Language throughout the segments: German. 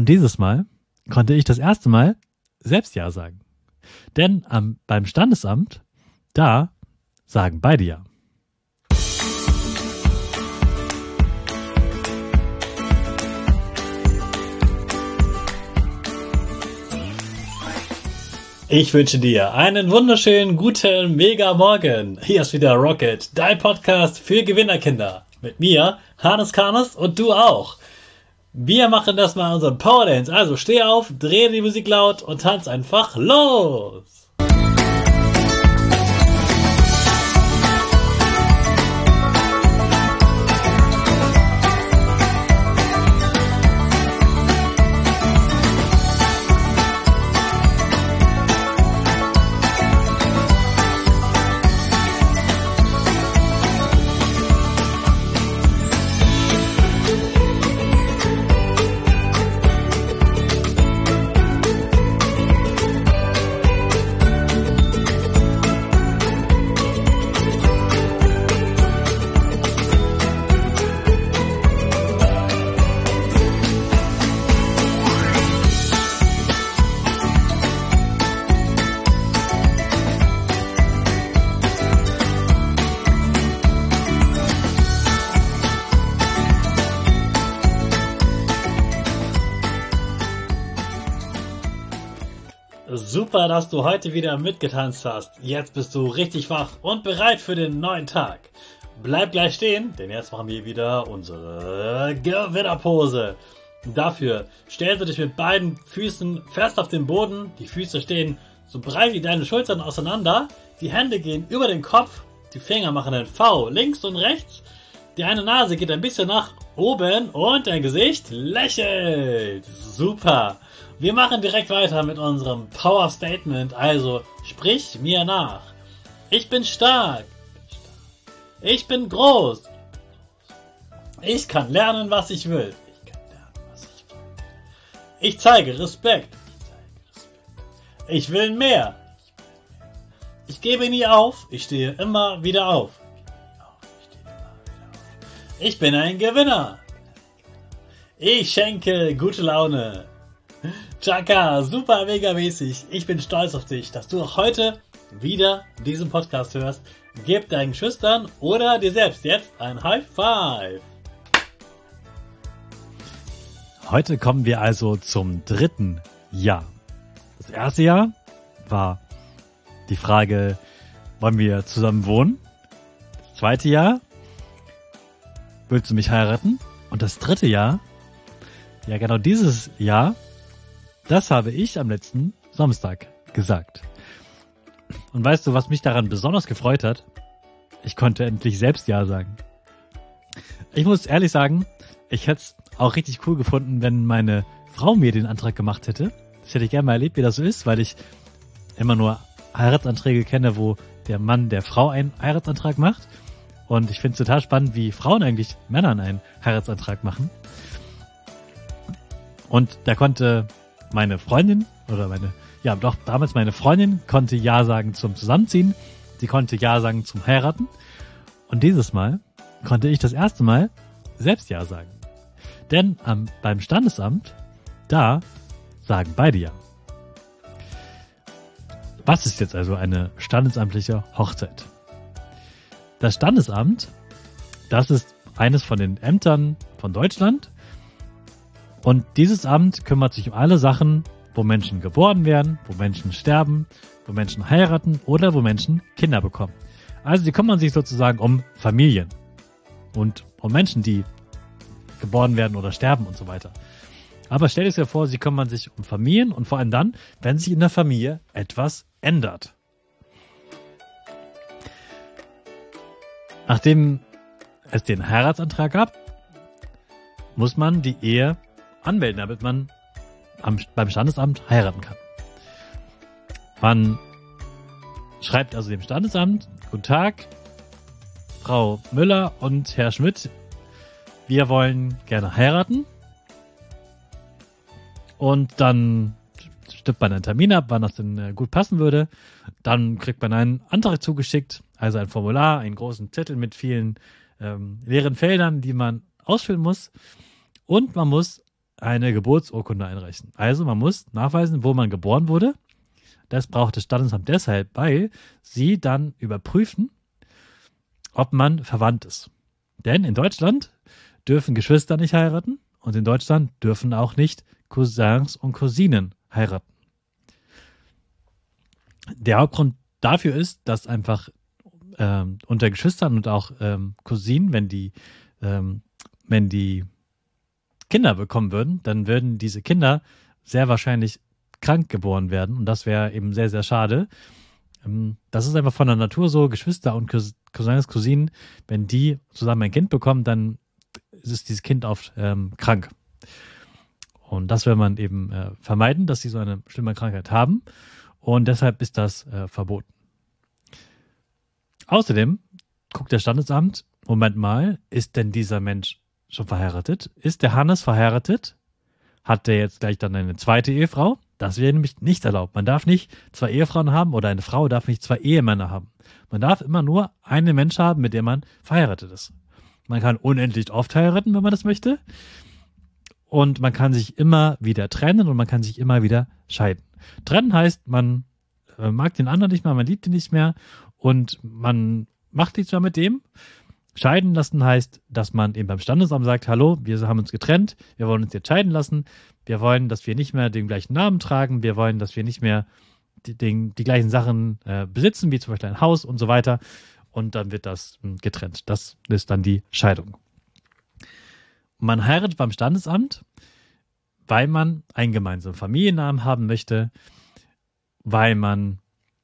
Und dieses Mal konnte ich das erste Mal selbst Ja sagen. Denn beim Standesamt, da sagen beide Ja. Ich wünsche dir einen wunderschönen, guten, mega Morgen. Hier ist wieder Rocket, dein Podcast für Gewinnerkinder. Mit mir, Hannes Karnes und du auch. Wir machen das mal unseren Power Dance. Also steh auf, dreh die Musik laut und tanz einfach los. Super, dass du heute wieder mitgetanzt hast. Jetzt bist du richtig wach und bereit für den neuen Tag. Bleib gleich stehen, denn jetzt machen wir wieder unsere Gewinnerpose. Dafür stellst du dich mit beiden Füßen fest auf den Boden. Die Füße stehen so breit wie deine Schultern auseinander. Die Hände gehen über den Kopf. Die Finger machen ein V links und rechts. Die eine Nase geht ein bisschen nach oben und dein Gesicht lächelt. Super. Wir machen direkt weiter mit unserem Power Statement, also sprich mir nach. Ich bin stark. Ich bin groß. Ich kann lernen, was ich will. Ich zeige Respekt. Ich will mehr. Ich gebe nie auf. Ich stehe immer wieder auf. Ich bin ein Gewinner. Ich schenke gute Laune. Chaka, super mega mäßig. Ich bin stolz auf dich, dass du auch heute wieder diesen Podcast hörst. Gib deinen Schüchtern oder dir selbst jetzt ein High Five. Heute kommen wir also zum dritten Jahr. Das erste Jahr war die Frage, wollen wir zusammen wohnen? Das zweite Jahr, willst du mich heiraten? Und das dritte Jahr, ja genau dieses Jahr, das habe ich am letzten Samstag gesagt. Und weißt du, was mich daran besonders gefreut hat? Ich konnte endlich selbst Ja sagen. Ich muss ehrlich sagen, ich hätte es auch richtig cool gefunden, wenn meine Frau mir den Antrag gemacht hätte. Das hätte ich gerne mal erlebt, wie das so ist, weil ich immer nur Heiratsanträge kenne, wo der Mann der Frau einen Heiratsantrag macht. Und ich finde es total spannend, wie Frauen eigentlich Männern einen Heiratsantrag machen. Und da konnte meine Freundin, damals meine Freundin konnte Ja sagen zum Zusammenziehen. Sie konnte Ja sagen zum Heiraten. Und dieses Mal konnte ich das erste Mal selbst Ja sagen. Denn beim Standesamt, da sagen beide Ja. Was ist jetzt also eine standesamtliche Hochzeit? Das Standesamt, das ist eines von den Ämtern von Deutschland. Und dieses Amt kümmert sich um alle Sachen, wo Menschen geboren werden, wo Menschen sterben, wo Menschen heiraten oder wo Menschen Kinder bekommen. Also sie kümmern sich sozusagen um Familien und um Menschen, die geboren werden oder sterben und so weiter. Aber stell dir vor, sie kümmern sich um Familien und vor allem dann, wenn sich in der Familie etwas ändert. Nachdem es den Heiratsantrag gab, muss man die Ehe anmelden, damit man beim Standesamt heiraten kann. Man schreibt also dem Standesamt: Guten Tag, Frau Müller und Herr Schmidt, wir wollen gerne heiraten. Und dann stimmt man einen Termin ab, wann das denn gut passen würde. Dann kriegt man einen Antrag zugeschickt, also ein Formular, einen großen Zettel mit vielen leeren Feldern, die man ausfüllen muss. Und man muss eine Geburtsurkunde einreichen. Also man muss nachweisen, wo man geboren wurde. Das braucht das Standesamt deshalb, weil sie dann überprüfen, ob man verwandt ist. Denn in Deutschland dürfen Geschwister nicht heiraten und in Deutschland dürfen auch nicht Cousins und Cousinen heiraten. Der Hauptgrund dafür ist, dass einfach unter Geschwistern und auch Cousinen, wenn die Kinder bekommen würden, dann würden diese Kinder sehr wahrscheinlich krank geboren werden und das wäre eben sehr, sehr schade. Das ist einfach von der Natur so, Geschwister und Cousins, Cousinen, wenn die zusammen ein Kind bekommen, dann ist dieses Kind oft krank. Und das will man eben vermeiden, dass sie so eine schlimme Krankheit haben und deshalb ist das verboten. Außerdem guckt das Standesamt, Moment mal, ist denn dieser Mensch schon verheiratet? Ist der Hannes verheiratet? Hat der jetzt gleich dann eine zweite Ehefrau? Das wäre nämlich nicht erlaubt. Man darf nicht 2 Ehefrauen haben oder eine Frau darf nicht 2 Ehemänner haben. Man darf immer nur einen Mensch haben, mit dem man verheiratet ist. Man kann unendlich oft heiraten, wenn man das möchte. Und man kann sich immer wieder trennen und man kann sich immer wieder scheiden. Trennen heißt, man mag den anderen nicht mehr, man liebt ihn nicht mehr und man macht nichts mehr mit dem. Scheiden lassen heißt, dass man eben beim Standesamt sagt, hallo, wir haben uns getrennt, wir wollen uns jetzt scheiden lassen, wir wollen, dass wir nicht mehr den gleichen Namen tragen, wir wollen, dass wir nicht mehr die gleichen Sachen besitzen, wie zum Beispiel ein Haus und so weiter. Und dann wird das getrennt. Das ist dann die Scheidung. Man heiratet beim Standesamt, weil man einen gemeinsamen Familiennamen haben möchte, weil man,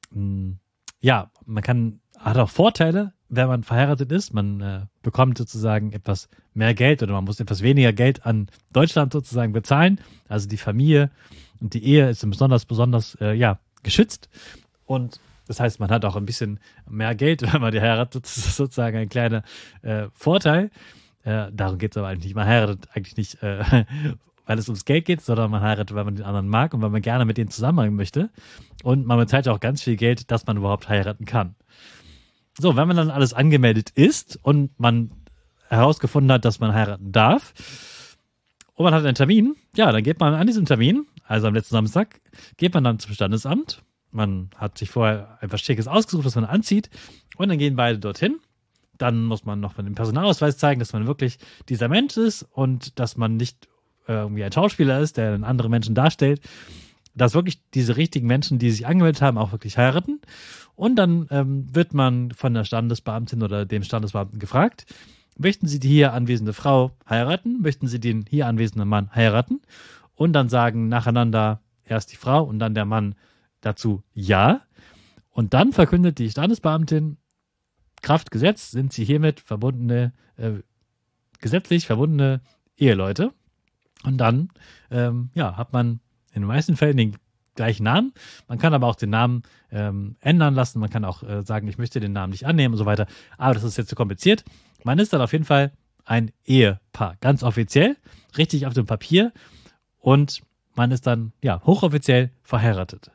hat auch Vorteile, wenn man verheiratet ist. Man bekommt sozusagen etwas mehr Geld oder man muss etwas weniger Geld an Deutschland sozusagen bezahlen. Also die Familie und die Ehe ist besonders geschützt. Und das heißt, man hat auch ein bisschen mehr Geld, wenn man die heiratet. Das ist sozusagen ein kleiner Vorteil. Darum geht es aber eigentlich nicht. Man heiratet eigentlich nicht, weil es ums Geld geht, sondern man heiratet, weil man den anderen mag und weil man gerne mit denen zusammenhängen möchte. Und man bezahlt auch ganz viel Geld, dass man überhaupt heiraten kann. So, wenn man dann alles angemeldet ist und man herausgefunden hat, dass man heiraten darf und man hat einen Termin, ja, dann geht man an diesen Termin, also am letzten Samstag, geht man dann zum Standesamt. Man hat sich vorher etwas Schickes ausgesucht, was man anzieht und dann gehen beide dorthin. Dann muss man noch den Personalausweis zeigen, dass man wirklich dieser Mensch ist und dass man nicht irgendwie ein Schauspieler ist, der einen anderen Menschen darstellt. Dass wirklich diese richtigen Menschen, die sich angemeldet haben, auch wirklich heiraten. Und dann wird man von der Standesbeamtin oder dem Standesbeamten gefragt, möchten Sie die hier anwesende Frau heiraten? Möchten Sie den hier anwesenden Mann heiraten? Und dann sagen nacheinander erst die Frau und dann der Mann dazu ja. Und dann verkündet die Standesbeamtin, Kraft Gesetz sind sie hiermit gesetzlich verbundene Eheleute. Und dann hat man in den meisten Fällen den gleichen Namen. Man kann aber auch den Namen ändern lassen. Man kann auch sagen, ich möchte den Namen nicht annehmen und so weiter. Aber das ist jetzt zu kompliziert. Man ist dann auf jeden Fall ein Ehepaar. Ganz offiziell, richtig auf dem Papier. Und man ist dann hochoffiziell verheiratet.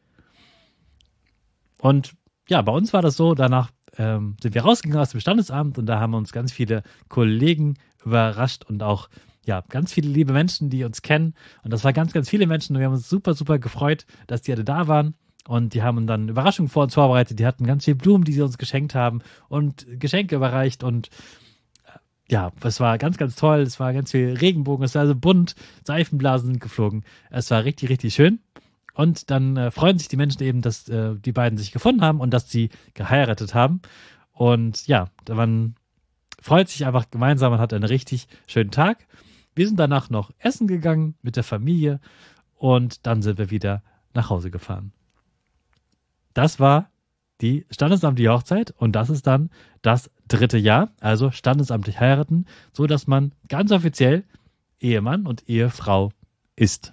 Und ja, bei uns war das so, danach sind wir rausgegangen aus dem Standesamt und da haben uns ganz viele Kollegen überrascht und auch ganz viele liebe Menschen, die uns kennen. Und das waren ganz, ganz viele Menschen und wir haben uns super, super gefreut, dass die alle da waren. Und die haben dann Überraschungen vor uns vorbereitet. Die hatten ganz viele Blumen, die sie uns geschenkt haben und Geschenke überreicht. Und es war ganz, ganz toll. Es war ganz viel Regenbogen, es war also bunt, Seifenblasen sind geflogen. Es war richtig, richtig schön. Und dann freuen sich die Menschen eben, dass die beiden sich gefunden haben und dass sie geheiratet haben. Und man freut sich einfach gemeinsam und hat einen richtig schönen Tag. Wir sind danach noch essen gegangen mit der Familie und dann sind wir wieder nach Hause gefahren. Das war die standesamtliche Hochzeit und das ist dann das 3. Jahr, also standesamtlich heiraten, so dass man ganz offiziell Ehemann und Ehefrau ist.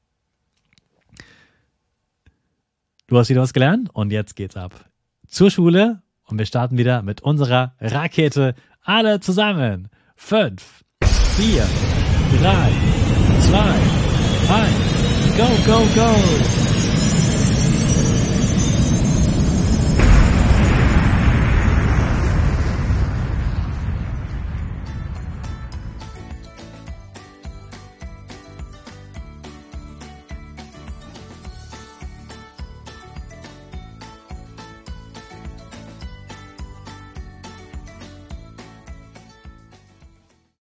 Du hast wieder was gelernt und jetzt geht's ab zur Schule und wir starten wieder mit unserer Rakete. Alle zusammen. 5, 4, 3, 2, 1, go, go, go!